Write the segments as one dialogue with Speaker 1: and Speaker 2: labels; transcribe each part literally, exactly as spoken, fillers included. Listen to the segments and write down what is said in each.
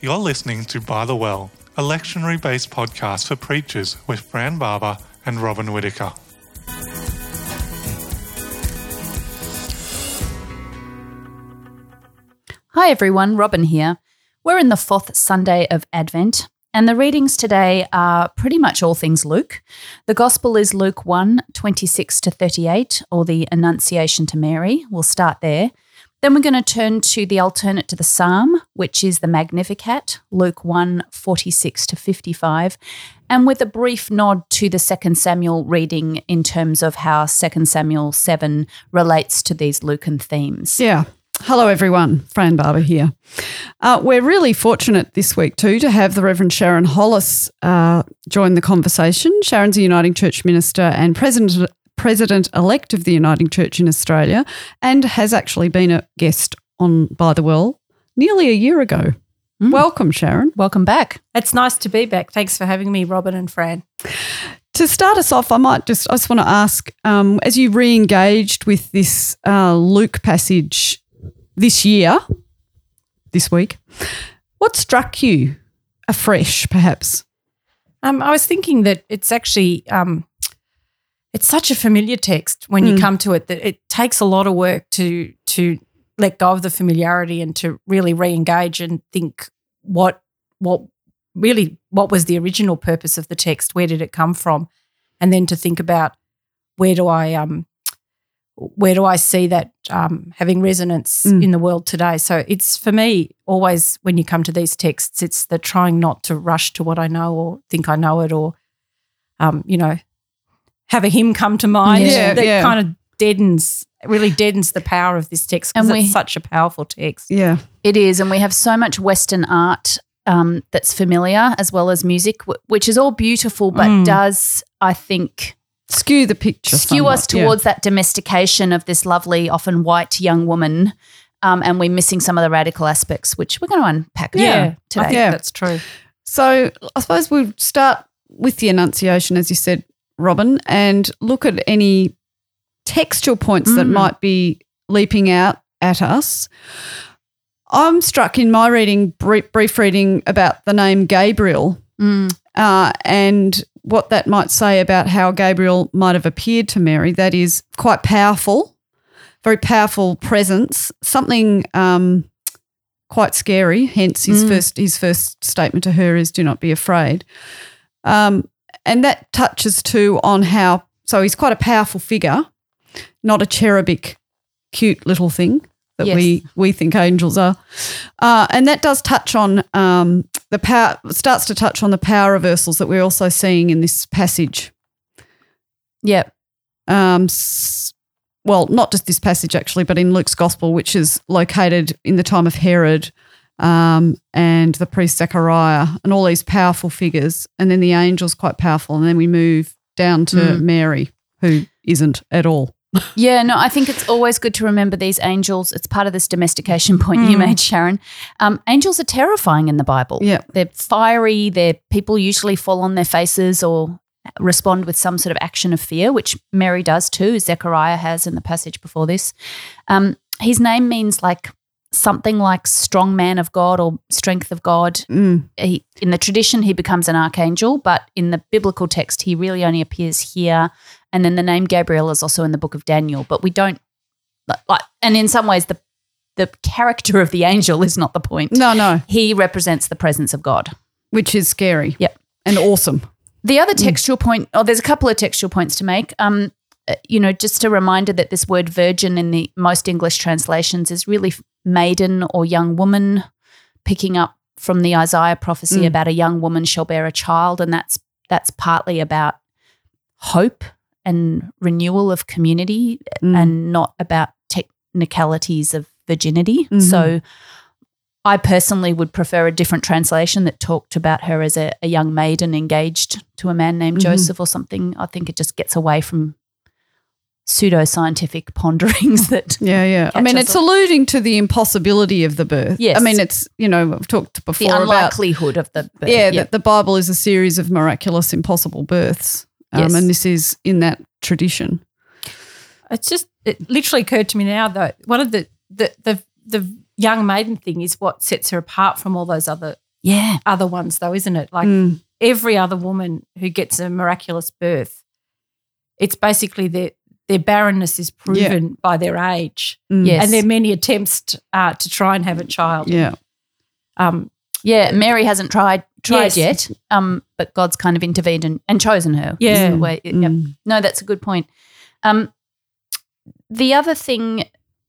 Speaker 1: You're listening to By the Well, a lectionary-based podcast for preachers with Fran Barber and Robin Whittaker.
Speaker 2: Hi everyone, Robin here. We're in the fourth Sunday of Advent, and the readings today are pretty much all things Luke. The Gospel is Luke one, twenty-six to thirty-eight, or the Annunciation to Mary. We'll start there. Then we're going to turn to the alternate to the Psalm, which is the Magnificat, Luke one, forty-six to fifty-five, and with a brief nod to the Second Samuel reading in terms of how Second Samuel seven relates to these Lucan themes.
Speaker 3: Yeah. Hello, everyone. Fran Barber here. Uh, we're really fortunate this week too to have the Reverend Sharon Hollis uh, join the conversation. Sharon's a Uniting Church minister and president President-elect of the Uniting Church in Australia, and has actually been a guest on By the Well nearly a year ago. Mm. Welcome, Sharon.
Speaker 2: Welcome back.
Speaker 4: It's nice to be back. Thanks for having me, Robin and Fran.
Speaker 3: To start us off, I might just I just want to ask, um, as you re-engaged with this uh, Luke passage this year, this week, what struck you afresh, perhaps?
Speaker 4: Um, I was thinking that it's actually um, it's such a familiar text when mm. you come to it that it takes a lot of work to to let go of the familiarity and to really re-engage and think what what really what was the original purpose of the text, where did it come from, and then to think about where do I um where do I see that um, having resonance mm. in the world today. So it's, for me, always when you come to these texts, it's the trying not to rush to what I know or think I know it, or um, you know, have a hymn come to mind
Speaker 3: yeah,
Speaker 4: that
Speaker 3: yeah.
Speaker 4: kind of deadens, really deadens the power of this text, because it's such a powerful text.
Speaker 3: Yeah,
Speaker 2: it is, and we have so much Western art um, that's familiar, as well as music, w- which is all beautiful, but mm. does, I think,
Speaker 3: skew the picture,
Speaker 2: skew
Speaker 3: somewhat,
Speaker 2: us towards
Speaker 3: yeah.
Speaker 2: that domestication of this lovely, often white young woman, um, and we're missing some of the radical aspects, which we're going to unpack
Speaker 4: yeah,
Speaker 2: today.
Speaker 4: I think
Speaker 3: yeah.
Speaker 4: that's true.
Speaker 3: So I suppose we'll start with the Annunciation, as you said, Robin, and look at any textual points mm. that might be leaping out at us. I'm struck in my reading, brief, brief reading, about the name Gabriel
Speaker 2: mm.
Speaker 3: uh, and what that might say about how Gabriel might have appeared to Mary. That is quite powerful, very powerful presence, something um, quite scary, hence his mm. first his first statement to her is, do not be afraid. Um, and that touches too on how, so he's quite a powerful figure, not a cherubic, cute little thing that
Speaker 2: yes.
Speaker 3: we we think angels are. Uh, and that does touch on um, the power, starts to touch on the power reversals that we're also seeing in this passage.
Speaker 2: Yep.
Speaker 3: Um, s- well, not just this passage actually, but in Luke's Gospel, which is located in the time of Herod um, and the priest Zechariah, and all these powerful figures, and then the angel's quite powerful, and then we move down to mm. Mary, who isn't at all.
Speaker 2: Yeah, no, I think it's always good to remember these angels. It's part of this domestication point
Speaker 3: mm.
Speaker 2: you made, Sharon. Um, angels are terrifying in the Bible.
Speaker 3: Yeah.
Speaker 2: They're fiery. They're people usually fall on their faces or respond with some sort of action of fear, which Mary does too, Zechariah has in the passage before this. Um, his name means like something like strong man of God or strength of God.
Speaker 3: Mm.
Speaker 2: He, in the tradition, he becomes an archangel, but in the biblical text, he really only appears here. And then the name Gabriel is also in the book of Daniel, but we don't like. And in some ways, the the character of the angel is not the point.
Speaker 3: No, no,
Speaker 2: he represents the presence of God,
Speaker 3: which is scary.
Speaker 2: Yep,
Speaker 3: and awesome.
Speaker 2: The other textual mm. point, oh, there's a couple of textual points to make. Um, you know, just a reminder that this word virgin in the most English translations is really maiden or young woman, picking up from the Isaiah prophecy mm. about a young woman shall bear a child, and that's that's partly about hope and renewal of community mm. and not about technicalities of virginity. Mm-hmm. So I personally would prefer a different translation that talked about her as a, a young maiden engaged to a man named mm-hmm. Joseph or something. I think it just gets away from pseudoscientific ponderings that
Speaker 3: yeah yeah I mean it's off. alluding to the impossibility of the birth.
Speaker 2: Yes,
Speaker 3: I mean it's, you know, I've talked before
Speaker 2: the
Speaker 3: about
Speaker 2: unlikelihood of the birth.
Speaker 3: yeah
Speaker 2: yep.
Speaker 3: that the Bible is a series of miraculous impossible births. Um,
Speaker 2: yes.
Speaker 3: and this is in that tradition.
Speaker 4: It's just, it literally occurred to me now that one of the the the, the young maiden thing is what sets her apart from all those other
Speaker 2: Yeah.
Speaker 4: other ones though, isn't it? Like
Speaker 3: Mm.
Speaker 4: every other woman who gets a miraculous birth, it's basically their their barrenness is proven by their age.
Speaker 3: Mm.
Speaker 2: Yes.
Speaker 4: And there are many attempts t- uh, to try and have a child.
Speaker 3: Yeah.
Speaker 4: Um,
Speaker 2: Yeah, Mary hasn't tried tried
Speaker 4: Yes.
Speaker 2: yet, um, but God's kind of intervened and, and chosen her. is
Speaker 4: Yeah.
Speaker 2: the way- yep.
Speaker 3: Mm.
Speaker 2: No, that's a good point. Um, the other thing,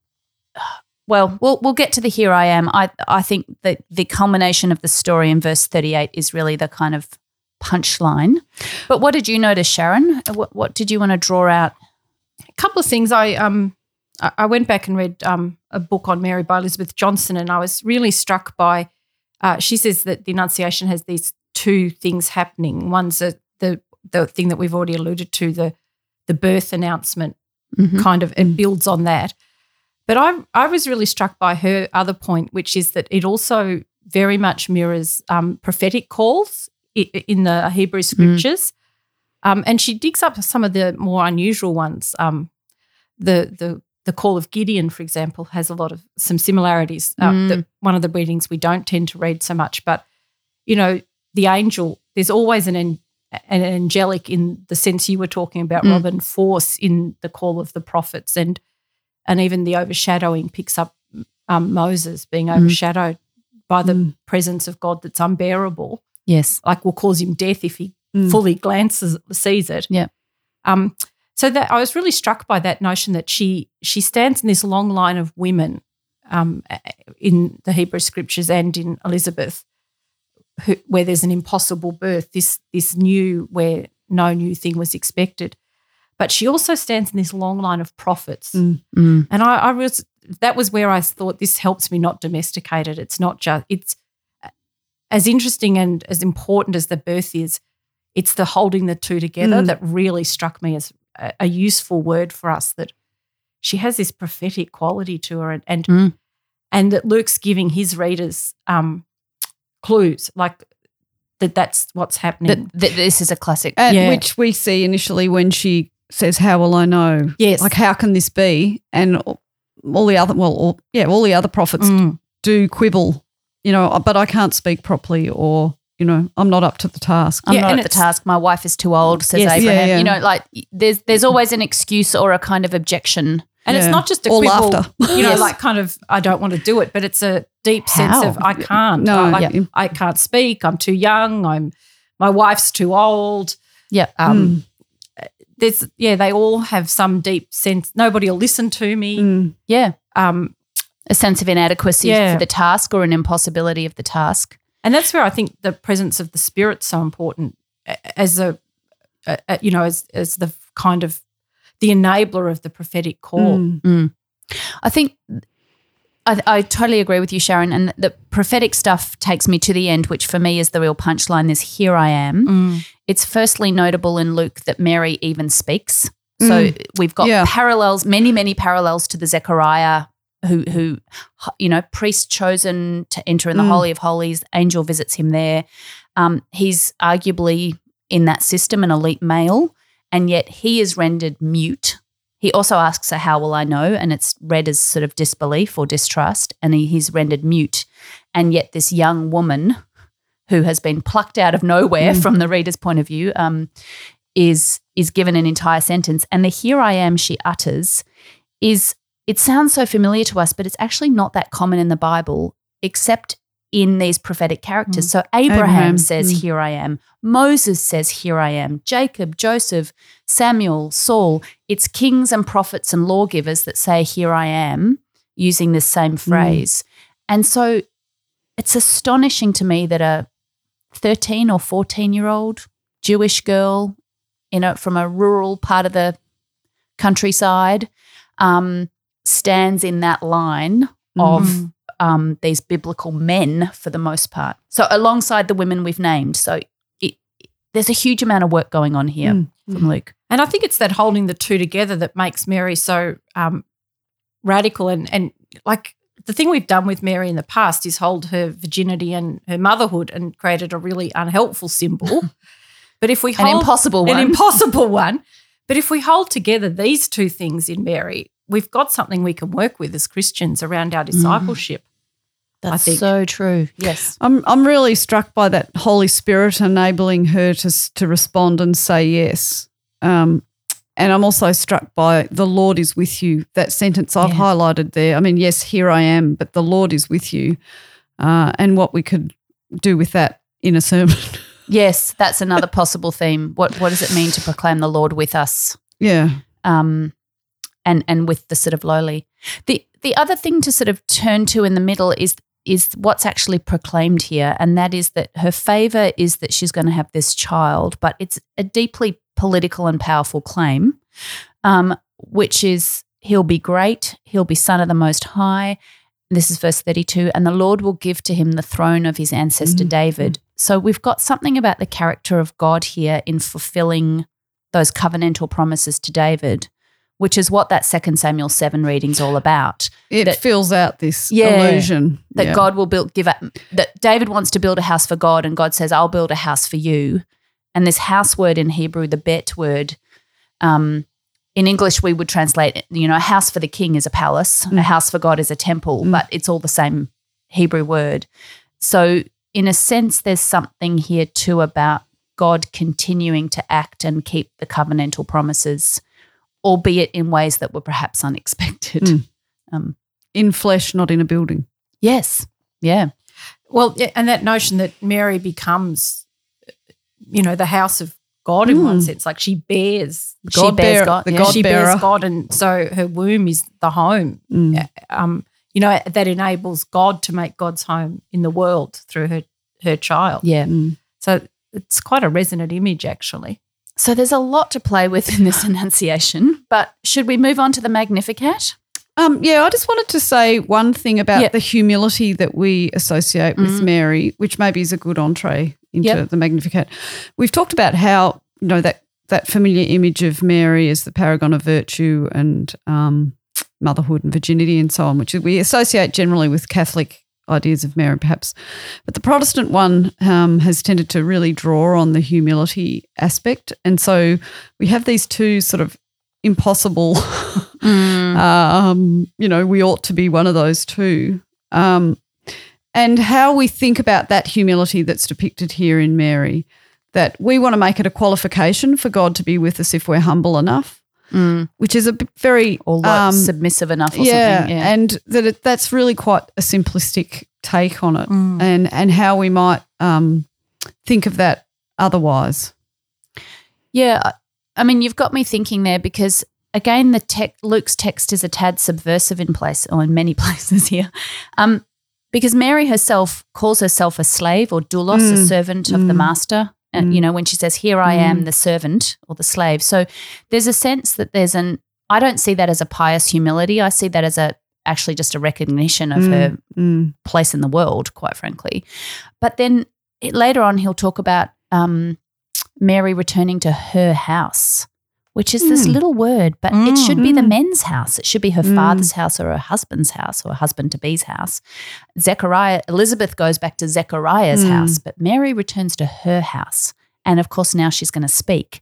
Speaker 2: well, we'll we'll get to the here I am. I I think that the culmination of the story in verse thirty-eight is really the kind of punchline. But what did you notice, Sharon? What what did you want to draw out?
Speaker 4: a couple of things. I um I I went back and read um a book on Mary by Elizabeth Johnson, and I was really struck by. Uh, she says that the Annunciation has these two things happening. One's a, the the thing that we've already alluded to, the the birth announcement.
Speaker 2: Mhm.
Speaker 4: Kind of it builds on that. But I I was really struck by her other point, which is that it also very much mirrors um, prophetic calls i- in the Hebrew scriptures. Um, and she digs up some of the more unusual ones. Um, the the the call of Gideon, for example, has a lot of some similarities. Uh,
Speaker 2: Mm.
Speaker 4: the, one of the readings we don't tend to read so much, but you know, the angel. There's always an an an angelic, in the sense you were talking about,
Speaker 2: Mm.
Speaker 4: Robin, force in the call of the prophets, and and even the overshadowing picks up um, Moses being
Speaker 2: Mm.
Speaker 4: overshadowed by the
Speaker 3: Mm.
Speaker 4: presence of God that's unbearable.
Speaker 2: Yes.
Speaker 4: Like will cause him death if he
Speaker 3: Mm.
Speaker 4: fully glances sees it.
Speaker 2: Yeah.
Speaker 4: Um. So that I was really struck by that notion that she she stands in this long line of women, um, in the Hebrew scriptures and in Elizabeth, who, where there's an impossible birth. This this new where no new thing was expected, but she also stands in this long line of prophets.
Speaker 3: Mm.
Speaker 2: Mm.
Speaker 4: And I, I was that was where I thought this helps me not domesticate it. It's not just it's as interesting and as important as the birth is. It's the holding the two together
Speaker 3: Mm.
Speaker 4: that really struck me as a, a useful word for us. That she has this prophetic quality to her, and and,
Speaker 2: Mm.
Speaker 4: and that Luke's giving his readers um, clues like that. That's what's happening.
Speaker 2: That, that this is a classic.
Speaker 3: And
Speaker 4: Yeah.
Speaker 3: which we see initially when she says, "How will I know?"
Speaker 4: Yes.
Speaker 3: Like, how can this be? And all- all the other, well, all, yeah, all the other prophets
Speaker 4: Mm.
Speaker 3: do quibble, you know, but I can't speak properly, or, you know, I'm not up to the task.
Speaker 2: I'm
Speaker 4: Yeah,
Speaker 2: not
Speaker 4: and
Speaker 2: at the
Speaker 4: it's-
Speaker 2: task. My wife is too old, says
Speaker 4: Yes.
Speaker 2: Abraham.
Speaker 3: Yeah, yeah.
Speaker 2: You know, like there's there's always an excuse or a kind of objection.
Speaker 4: And
Speaker 3: Yeah.
Speaker 4: it's not just a
Speaker 3: Or
Speaker 4: quibble,
Speaker 3: laughter.
Speaker 4: you know,
Speaker 2: Yes.
Speaker 4: like kind of I don't want to do it, but it's a deep sense
Speaker 2: How?
Speaker 4: of I can't.
Speaker 3: No,
Speaker 4: I, like,
Speaker 3: yeah.
Speaker 4: I can't speak. I'm too young. I'm my wife's too old.
Speaker 2: Yeah.
Speaker 4: Um, There's yeah, they all have some deep sense. Nobody will listen to me.
Speaker 3: Mm.
Speaker 2: Yeah.
Speaker 4: Um,
Speaker 2: A sense of inadequacy
Speaker 4: Yeah.
Speaker 2: for the task or an impossibility of the task.
Speaker 4: and that's where I think the presence of the Spirit's so important a- as a, a, a you know as as the kind of the enabler of the prophetic call.
Speaker 3: Mm.
Speaker 2: I think I, I totally agree with you, Sharon. And the prophetic stuff takes me to the end, which for me is the real punchline. This here I am.
Speaker 4: Mm.
Speaker 2: It's firstly notable in Luke that Mary even speaks. So we've got
Speaker 3: Yeah.
Speaker 2: parallels, many, many parallels to the Zechariah who, who, you know, priest chosen to enter in the
Speaker 3: Mm.
Speaker 2: Holy of Holies. Angel visits him there. Um, he's arguably in that system an elite male, and yet he is rendered mute. He also asks her, how will I know? And it's read as sort of disbelief or distrust, and he, he's rendered mute. And yet this young woman who has been plucked out of nowhere
Speaker 3: Mm.
Speaker 2: from the reader's point of view um, is is given an entire sentence. And the here I am she utters is, it sounds so familiar to us, but it's actually not that common in the Bible except in these prophetic characters.
Speaker 4: Mm.
Speaker 2: So Abraham,
Speaker 3: Abraham,
Speaker 2: says,
Speaker 3: mm.
Speaker 2: here I am. Moses says, here I am. Jacob, Joseph, Samuel, Saul. It's kings and prophets and lawgivers that say, here I am, using this same phrase. And so it's astonishing to me that a thirteen or fourteen-year-old Jewish girl in a, from a rural part of the countryside um, stands in that line of
Speaker 4: Mm.
Speaker 2: um, these biblical men for the most part. So alongside the women we've named. So it, there's a huge amount of work going on here
Speaker 3: Mm.
Speaker 2: from Luke.
Speaker 4: And I think it's that holding the two together that makes Mary so um, radical. And, and like the thing we've done with Mary in the past is hold her virginity and her motherhood and created a really unhelpful symbol. But if we
Speaker 2: An
Speaker 4: hold
Speaker 2: impossible one.
Speaker 4: an impossible one, but if we hold together these two things in Mary, we've got something we can work with as Christians around our discipleship. I
Speaker 2: That's
Speaker 4: think.
Speaker 2: so true. Yes.
Speaker 3: I'm I'm really struck by that Holy Spirit enabling her to s- to respond and say yes. Um, and I'm also struck by the Lord is with you. That sentence I've
Speaker 2: Yeah.
Speaker 3: highlighted there. I mean, yes, here I am, but the Lord is with you. Uh, and what we could do with that in a sermon.
Speaker 2: Yes, that's another possible theme. What what does it mean to proclaim the Lord with us?
Speaker 3: Yeah.
Speaker 2: Um, and and with the sort of lowly. The the other thing to sort of turn to in the middle is is what's actually proclaimed here, and that is that her favour is that she's going to have this child, but it's a deeply political and powerful claim, um, which is he'll be great, he'll be son of the Most High. This is verse thirty-two, and the Lord will give to him the throne of his ancestor
Speaker 3: Mm-hmm.
Speaker 2: David. So we've got something about the character of God here in fulfilling those covenantal promises to David, which is what that Second Samuel seven reading's all about.
Speaker 3: It
Speaker 2: That-
Speaker 3: fills out this
Speaker 2: Yeah.
Speaker 3: illusion.
Speaker 2: That
Speaker 3: Yeah.
Speaker 2: God will build, give up, that David wants to build a house for God, and God says, I'll build a house for you. And this house word in Hebrew, the bet word, um, in English we would translate it, you know, a house for the king is a palace, a house for God is a temple, but it's all the same Hebrew word. So in a sense, there's something here too about God continuing to act and keep the covenantal promises, albeit in ways that were perhaps unexpected.
Speaker 3: Mm.
Speaker 2: Um,
Speaker 3: In flesh, not in a building.
Speaker 2: yes, yeah.
Speaker 4: Well, yeah, and that notion that Mary becomes, you know, the house of God in one sense, like she bears
Speaker 2: She
Speaker 3: God
Speaker 2: bears
Speaker 3: bear-
Speaker 2: God,
Speaker 3: the
Speaker 2: yeah.
Speaker 3: God
Speaker 4: she
Speaker 3: bearer.
Speaker 4: bears God, and so her womb is the home.
Speaker 3: Mm.
Speaker 4: Um, you know, that enables God to make God's home in the world through her her child.
Speaker 2: Yeah.
Speaker 3: Mm.
Speaker 4: So it's quite a resonant image, actually.
Speaker 2: So there's a lot to play with in this Annunciation, but should we move on to the Magnificat?
Speaker 3: Um, yeah, I just wanted to say one thing about
Speaker 2: Yep.
Speaker 3: the humility that we associate with
Speaker 2: Mm.
Speaker 3: Mary, which maybe is a good entree into
Speaker 2: Yep.
Speaker 3: the Magnificat. We've talked about how, you know, that, that familiar image of Mary as the paragon of virtue and um, motherhood and virginity and so on, which we associate generally with Catholic ideas of Mary perhaps. But the Protestant one um, has tended to really draw on the humility aspect. And so we have these two sort of impossible um, you know, we ought to be one of those two. Um, and how we think about that humility that's depicted here in Mary, that we want to make it a qualification for God to be with us if we're humble enough,
Speaker 2: Mm.
Speaker 3: which is a b- very
Speaker 2: Or like
Speaker 3: um,
Speaker 2: submissive enough or
Speaker 3: yeah,
Speaker 2: something. Yeah.
Speaker 3: and that it, that's really quite a simplistic take on it,
Speaker 2: Mm.
Speaker 3: and and how we might um, think of that otherwise.
Speaker 2: Yeah. I- I mean, you've got me thinking there because, again, the tec- Luke's text is a tad subversive in place, or in many places here, um, because Mary herself calls herself a slave or doulos, a
Speaker 3: Mm.
Speaker 2: servant of the
Speaker 3: Mm.
Speaker 2: master. And,
Speaker 3: Mm.
Speaker 2: you know, when she says, here I am, the servant or the slave. So there's a sense that there's an, I don't see that as a pious humility. I see that as a actually just a recognition of
Speaker 3: Mm,
Speaker 2: her
Speaker 3: mm,
Speaker 2: place in the world, quite frankly. But then it, later on, he'll talk about um, Mary returning to her house, which is this
Speaker 3: Mm.
Speaker 2: little word, but it should be the
Speaker 3: Mm.
Speaker 2: men's house. It should be her
Speaker 3: Mm.
Speaker 2: father's house or her husband's house or husband-to-be's house. Zechariah, Elizabeth goes back to Zechariah's
Speaker 3: Mm.
Speaker 2: house, but Mary returns to her house. And, of course, now she's going to speak.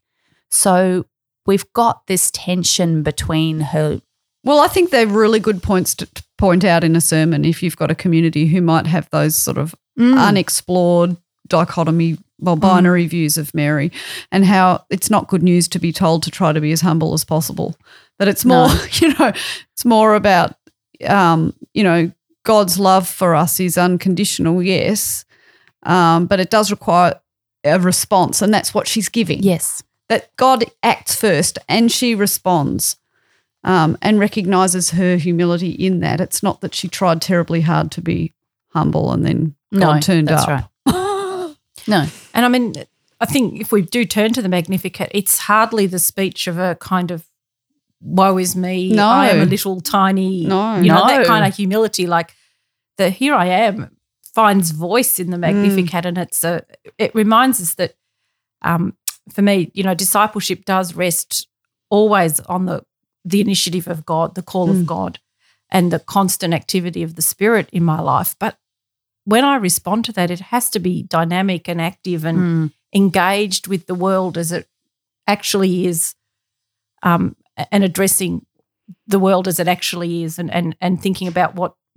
Speaker 2: So we've got this tension between her.
Speaker 3: Well, I think they're really good points to to point out in a sermon if you've got a community who might have those sort of
Speaker 2: Mm.
Speaker 3: unexplored dichotomy, well, binary views of Mary, and how it's not good news to be told to try to be as humble as possible. That it's more,
Speaker 2: No.
Speaker 3: you know, it's more about, um, you know, God's love for us is unconditional, yes, um, but it does require a response, and that's what she's giving.
Speaker 2: Yes.
Speaker 3: That God acts first and she responds. Um, and recognises her humility in that. It's not that she tried terribly hard to be humble and then God
Speaker 2: No,
Speaker 3: turned
Speaker 2: that's
Speaker 3: up.
Speaker 2: right. No.
Speaker 4: And I mean, I think if we do turn to the Magnificat, it's hardly the speech of a kind of woe is me,
Speaker 3: No.
Speaker 4: I am a little tiny,
Speaker 3: No.
Speaker 4: you know,
Speaker 2: No.
Speaker 4: that kind of humility. Like the here I am finds voice in the Magnificat, and it's a, it reminds us that um, for me, you know, discipleship does rest always on the the initiative of God, the call
Speaker 3: Mm.
Speaker 4: of God, and the constant activity of the Spirit in my life. But when I respond to that, it has to be dynamic and active and
Speaker 2: Mm.
Speaker 4: engaged with the world as it actually is, um, and addressing the world as it actually is, and and and thinking about what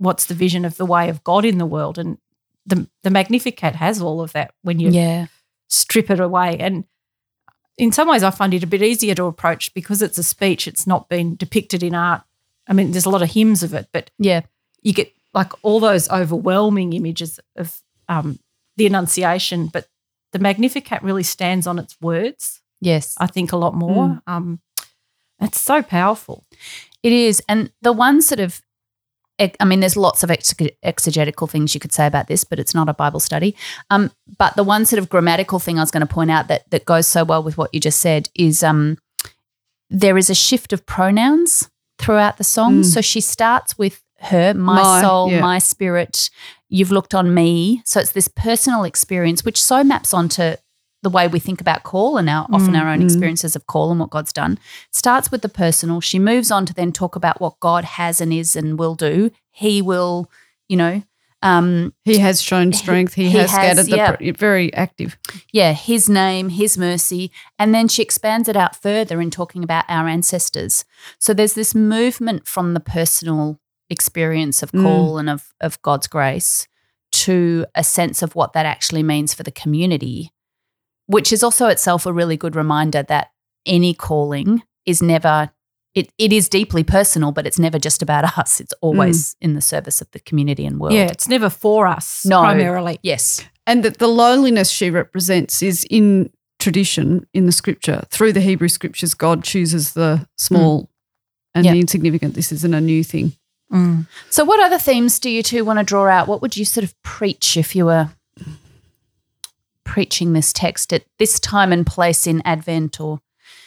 Speaker 4: what's the vision of the way of God in the world? And the the Magnificat has all of that when you
Speaker 2: Yeah.
Speaker 4: strip it away. And in some ways I find it a bit easier to approach because it's a speech. It's not been depicted in art. I mean, there's a lot of hymns of it, but
Speaker 2: Yeah.
Speaker 4: you get like all those overwhelming images of um, the Annunciation, but the Magnificat really stands on its words,
Speaker 2: Yes.
Speaker 4: I think, a lot more.
Speaker 2: Mm.
Speaker 4: Um, it's so powerful.
Speaker 2: It is. And the one sort of, I mean, there's lots of ex- exegetical things you could say about this, but it's not a Bible study. Um, but the one sort of grammatical thing I was going to point out that that goes so well with what you just said is um, there is a shift of pronouns throughout the song.
Speaker 3: Mm.
Speaker 2: So she starts with her, my,
Speaker 3: My,
Speaker 2: soul,
Speaker 3: yeah.
Speaker 2: my spirit, you've looked on me. So it's this personal experience, which so maps onto the way we think about call and our often our own
Speaker 3: Mm.
Speaker 2: experiences of call and what God's done. Starts with the personal. She moves on to then talk about what God has and is and will do. He will, you know, um,
Speaker 3: He has shown strength. He,
Speaker 2: He
Speaker 3: has,
Speaker 2: has,
Speaker 3: scattered the
Speaker 2: yeah.
Speaker 3: pr- very active.
Speaker 2: yeah, his name, his mercy. And then she expands it out further in talking about our ancestors. So there's this movement from the personal experience of
Speaker 3: Mm.
Speaker 2: call and of, of God's grace to a sense of what that actually means for the community, which is also itself a really good reminder that any calling is never, it, it is deeply personal, but it's never just about us. It's always in the service of the community and world.
Speaker 4: Yeah, it's never for us
Speaker 2: No.
Speaker 4: primarily.
Speaker 2: Yes.
Speaker 3: And that the lowliness she represents is in tradition, in the scripture. Through the Hebrew scriptures, God chooses the small and
Speaker 2: Yeah.
Speaker 3: the insignificant. This isn't a new thing.
Speaker 4: Mm.
Speaker 2: So what other themes do you two want to draw out? What would you sort of preach if you were preaching this text at this time and place in Advent? Or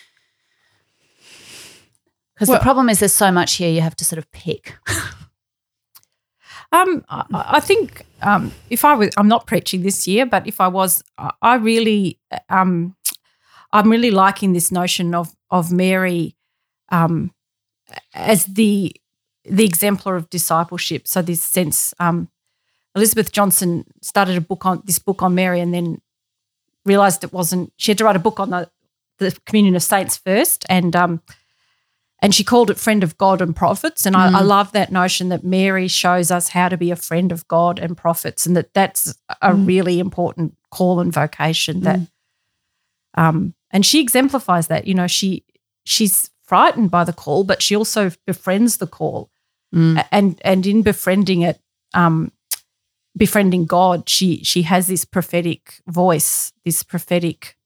Speaker 2: because
Speaker 3: Well-
Speaker 2: the problem is there's so much here you have to sort of pick.
Speaker 4: Um, I, I think um, if I was, I'm not preaching this year, but if I was, I I really, um, I'm really liking this notion of of Mary um, as the the exemplar of discipleship. So this sense, um, Elizabeth Johnson started a book on this book on Mary, and then realised it wasn't. She had to write a book on the the communion of saints first, and um, and she called it Friend of God and Prophets. And I, I love that notion that Mary shows us how to be a friend of God and prophets, and that that's a really important call and vocation. That, um, and she exemplifies that. You know, she she's frightened by the call, but she also befriends the call, A- and and in befriending it, um, befriending God, she she has this prophetic voice, this prophetic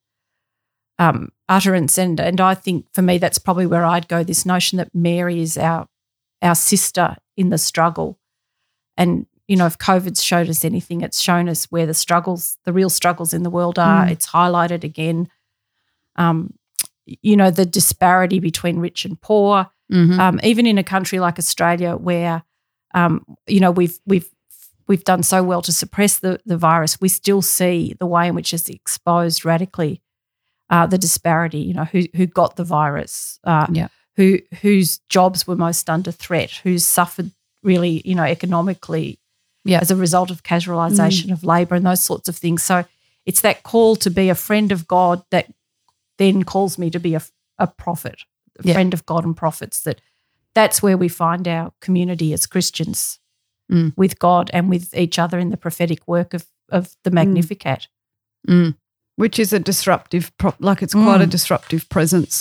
Speaker 4: um, utterance, and and I think for me that's probably where I'd go. This notion that Mary is our our sister in the struggle, and you know, if COVID's showed us anything, it's shown us where the struggles, the real struggles in the world are.
Speaker 3: Mm.
Speaker 4: It's highlighted again. Um, you know, the disparity between rich and poor.
Speaker 2: Mm-hmm.
Speaker 4: Um, even in a country like Australia, where um, you know we've we've we've done so well to suppress the the virus, we still see the way in which it's exposed radically uh, the disparity. You know, who who got the virus, uh,
Speaker 2: Yeah.
Speaker 4: who whose jobs were most under threat, who's suffered really, you know, economically,
Speaker 2: Yeah.
Speaker 4: as a result of casualisation of labour and those sorts of things. So it's that call to be a friend of God that then calls me to be a, a prophet. A
Speaker 2: Yeah.
Speaker 4: friend of God and prophets, that that's where we find our community as Christians
Speaker 2: Mm.
Speaker 4: with God and with each other in the prophetic work of, of the Magnificat.
Speaker 2: Mm.
Speaker 3: Which is a disruptive, pro- like it's quite a
Speaker 4: Mm.
Speaker 3: disruptive presence.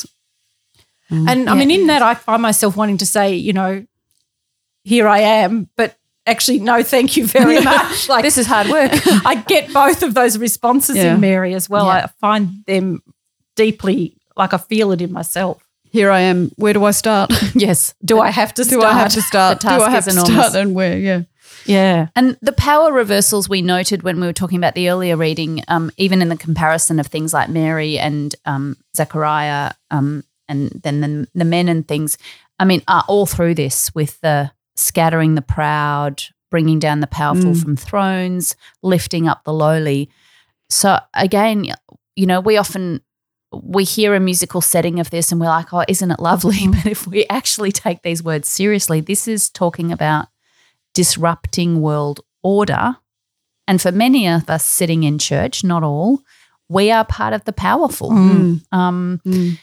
Speaker 4: And I
Speaker 2: Yeah.
Speaker 4: mean, in that I find myself wanting to say, you know, here I am, but actually, no, thank you very much. Like
Speaker 2: This is hard work.
Speaker 4: I get both of those responses
Speaker 3: Yeah.
Speaker 4: in Mary as well.
Speaker 2: Yeah.
Speaker 4: I find them deeply, like I feel it in myself.
Speaker 3: Here I am. Where do I start?
Speaker 2: Yes.
Speaker 4: Do I have to
Speaker 3: do
Speaker 4: start?
Speaker 3: I have to start?
Speaker 2: The
Speaker 3: Do I
Speaker 2: task
Speaker 3: have
Speaker 2: is
Speaker 3: to
Speaker 2: enormous.
Speaker 3: start and where? Yeah.
Speaker 4: Yeah.
Speaker 2: And the power reversals we noted when we were talking about the earlier reading, um, even in the comparison of things like Mary and um, Zechariah um, and then the, the men and things, I mean, are all through this with the scattering the proud, bringing down the powerful
Speaker 3: Mm.
Speaker 2: from thrones, lifting up the lowly. So again, you know, we often we hear a musical setting of this and we're like, oh, isn't it lovely? But if we actually take these words seriously, this is talking about disrupting world order. And for many of us sitting in church, not all, we are part of the powerful.
Speaker 3: Mm.
Speaker 2: Um,
Speaker 3: Mm.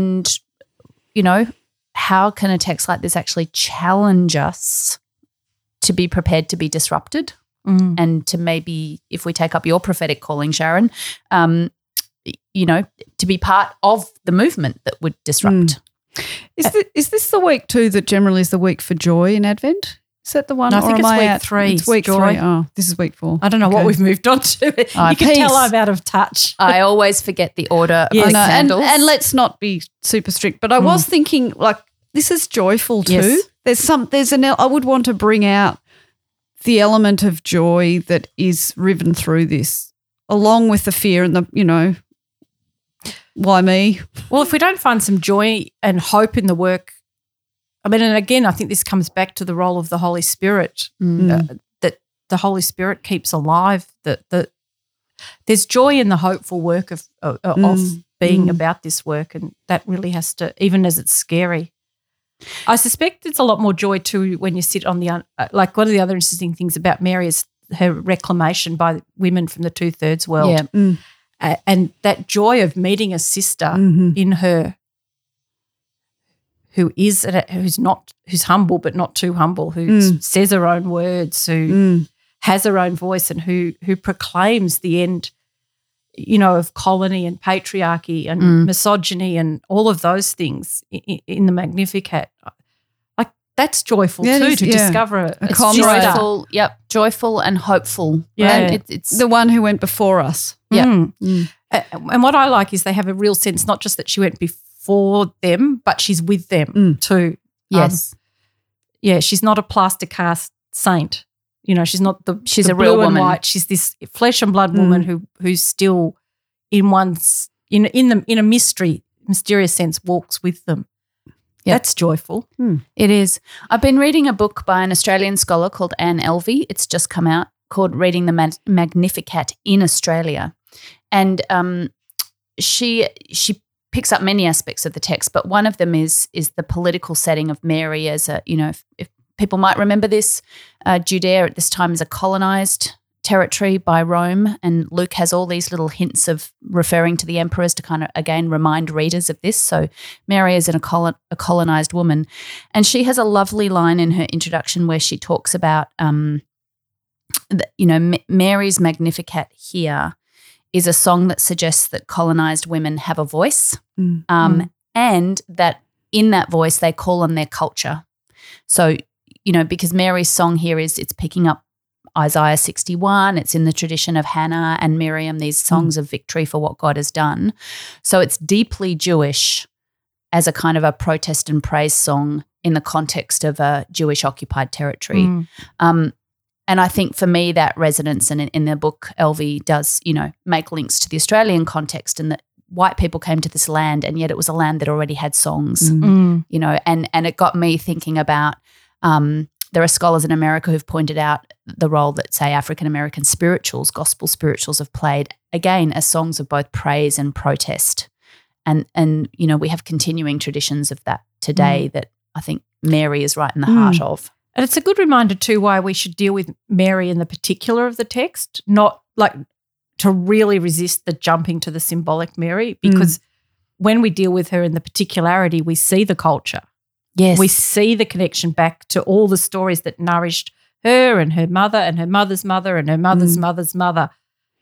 Speaker 2: and, you know, how can a text like this actually challenge us to be prepared to be disrupted
Speaker 4: Mm.
Speaker 2: and to maybe, if we take up your prophetic calling, Sharon, um, you know, to be part of the movement that would disrupt.
Speaker 3: Mm. Is, the, is this the week too that generally is the week for joy in Advent? Is that the one?
Speaker 4: No, I
Speaker 3: or
Speaker 4: think
Speaker 3: am
Speaker 4: it's week
Speaker 3: out-
Speaker 4: three,
Speaker 3: It's week
Speaker 4: joy.
Speaker 3: three. Oh, this is week four.
Speaker 4: I don't know
Speaker 3: Okay.
Speaker 4: what we've moved on to.
Speaker 2: Oh,
Speaker 4: you can
Speaker 3: peace.
Speaker 4: tell I'm out of touch.
Speaker 2: I always forget the order
Speaker 4: Yes.
Speaker 2: of the
Speaker 3: I know, and,
Speaker 2: candles.
Speaker 3: and let's not be super strict, but I was thinking like this is joyful too.
Speaker 4: Yes.
Speaker 3: There's some there's an el- I would want to bring out the element of joy that is riven through this, along with the fear and the you know why me?
Speaker 4: Well, if we don't find some joy and hope in the work, I mean, and again, I think this comes back to the role of the Holy Spirit,
Speaker 2: Mm.
Speaker 4: uh, that the Holy Spirit keeps alive, that that there's joy in the hopeful work of of, of
Speaker 3: Mm.
Speaker 4: being
Speaker 3: Mm.
Speaker 4: about this work, and that really has to, even as it's scary. I suspect it's a lot more joy too when you sit on the un- uh, like one of the other interesting things about Mary is her reclamation by women from the two thirds world,
Speaker 2: Yeah.
Speaker 3: Mm.
Speaker 4: uh, and that joy of meeting a sister
Speaker 3: Mhm.
Speaker 4: in her who is who's not who's humble but not too humble, who
Speaker 3: Mm.
Speaker 4: says her own words, who
Speaker 3: Mm.
Speaker 4: has her own voice, and who who proclaims the end, you know, of colony and patriarchy and
Speaker 2: Mm.
Speaker 4: misogyny and all of those things in, in the Magnificat. Like that's joyful
Speaker 3: Yeah, it
Speaker 4: too
Speaker 3: is,
Speaker 4: to
Speaker 3: yeah.
Speaker 4: discover a,
Speaker 3: A
Speaker 4: a
Speaker 3: comrade.
Speaker 4: sister.
Speaker 2: joyful, yep, joyful and hopeful.
Speaker 4: Yeah.
Speaker 2: And it, it's
Speaker 3: The one who went before us.
Speaker 2: Yeah.
Speaker 4: Mm.
Speaker 3: Mm.
Speaker 4: A- And what I like is they have a real sense, not just that she went before them, but she's with them
Speaker 3: Mm.
Speaker 4: too.
Speaker 2: yes,
Speaker 4: Yeah, she's not a plaster cast saint. You know, she's not the
Speaker 2: She's
Speaker 4: the
Speaker 2: a real
Speaker 4: blue and
Speaker 2: woman.
Speaker 4: white. She's this flesh and blood
Speaker 3: Mm.
Speaker 4: woman who who's still in one's in in the in a mystery, mysterious sense walks with them.
Speaker 2: Yep.
Speaker 4: That's joyful.
Speaker 2: it is. I've been reading a book by an Australian scholar called Anne Elvey. It's just come out, called Reading the Mag- Magnificat in Australia, and um, she she picks up many aspects of the text, but one of them is is the political setting of Mary as a, you know, if, if people might remember this, uh, Judea at this time is a colonized territory by Rome, and Luke has all these little hints of referring to the emperors to kind of, again, remind readers of this. So Mary is a, colon, a colonized woman, and she has a lovely line in her introduction where she talks about, um, the, you know, M- Mary's Magnificat here is a song that suggests that colonized women have a voice,
Speaker 3: Mm.
Speaker 2: um, and that in that voice they call on their culture. So, you know, because Mary's song here is it's picking up Isaiah sixty-one, it's in the tradition of Hannah and Miriam, these songs of victory for what God has done. So it's deeply Jewish as a kind of a protest and praise song in the context of a Jewish occupied territory.
Speaker 4: Mm.
Speaker 2: Um, and I think for me that resonance, and in, in the book Elvie does, you know, make links to the Australian context, and that white people came to this land and yet it was a land that already had songs,
Speaker 3: Mm.
Speaker 4: Mm.
Speaker 2: you know, and and it got me thinking about, um, there are scholars in America who've pointed out the role that, say, African-American spirituals, gospel spirituals have played, again, as songs of both praise and protest. And, and you know, we have continuing traditions of that today that I think Mary is right in the
Speaker 3: Mm.
Speaker 2: heart of.
Speaker 4: And it's a good reminder too why we should deal with Mary in the particular of the text, not like to really resist the jumping to the symbolic Mary, because when we deal with her in the particularity, we see the culture.
Speaker 2: Yes.
Speaker 4: We see the connection back to all the stories that nourished her and her mother and her mother's mother and her mother's
Speaker 3: Mm.
Speaker 4: mother's mother.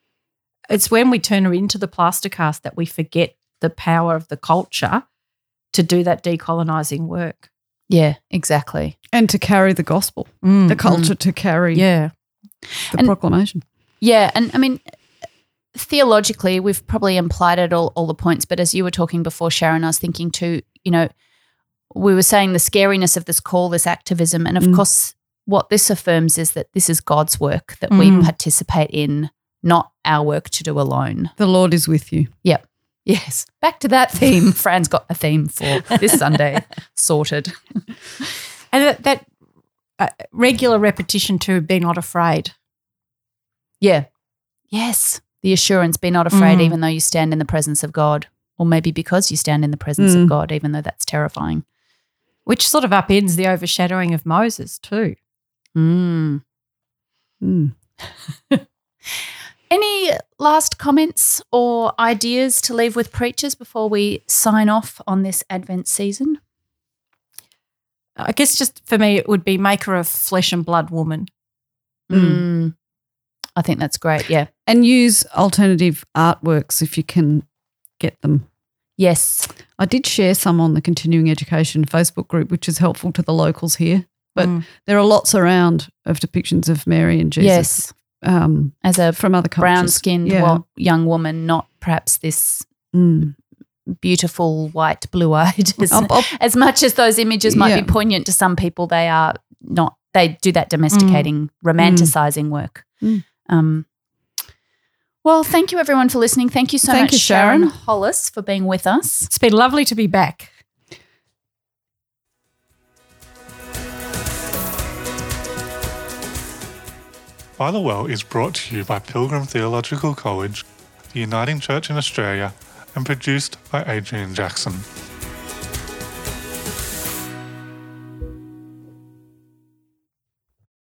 Speaker 4: It's when we turn her into the plaster cast that we forget the power of the culture to do that decolonising work.
Speaker 2: Yeah, exactly.
Speaker 3: And to carry the gospel,
Speaker 4: Mm.
Speaker 3: the culture to carry
Speaker 4: Yeah.
Speaker 3: the
Speaker 2: And-
Speaker 3: proclamation.
Speaker 2: Yeah, and I mean, theologically, we've probably implied at all, all the points, but as you were talking before, Sharon, I was thinking too, you know, we were saying the scariness of this call, this activism, and of
Speaker 3: Mm.
Speaker 2: course what this affirms is that this is God's work that we
Speaker 4: Mm.
Speaker 2: participate in, not our work to do alone.
Speaker 3: The Lord is with you.
Speaker 2: Yep. Yes. Back to that theme. Fran's got a theme for this Sunday. Sorted.
Speaker 4: And that, that uh, regular repetition to be not afraid.
Speaker 2: Yeah. Yes. The assurance, be not afraid
Speaker 4: Mm.
Speaker 2: even though you stand in the presence of God, or maybe because you stand in the presence
Speaker 3: Mm.
Speaker 2: of God, even though that's terrifying.
Speaker 4: Which sort of upends the overshadowing of Moses too.
Speaker 2: Mm.
Speaker 3: Mm.
Speaker 2: Any last comments or ideas to leave with preachers before we sign off on this Advent season?
Speaker 4: I guess just for me it would be make her a flesh and blood woman.
Speaker 2: Mm. I think that's great, yeah.
Speaker 3: And use alternative artworks if you can get them.
Speaker 2: Yes.
Speaker 3: I did share some on the Continuing Education Facebook group, which is helpful to the locals here. But
Speaker 4: Mm.
Speaker 3: there are lots around of depictions of Mary and Jesus
Speaker 2: Yes.
Speaker 3: um,
Speaker 2: As a
Speaker 3: from other cultures.
Speaker 2: brown-skinned
Speaker 3: Yeah.
Speaker 2: wo- young woman, not perhaps this
Speaker 3: Mm.
Speaker 2: beautiful white, blue-eyed. As,
Speaker 3: I'll- I'll-
Speaker 2: as much as those images might
Speaker 3: Yeah.
Speaker 2: be poignant to some people, they are not. They do that domesticating, romanticizing work.
Speaker 3: Mm.
Speaker 2: Um, well, thank you everyone for listening. Thank you so
Speaker 3: Thank
Speaker 2: much,
Speaker 3: you, Sharon.
Speaker 2: Sharon Hollis, for being with us.
Speaker 4: It's been lovely to be back.
Speaker 1: By the Well is brought to you by Pilgrim Theological College, the Uniting Church in Australia, and produced by Adrian Jackson.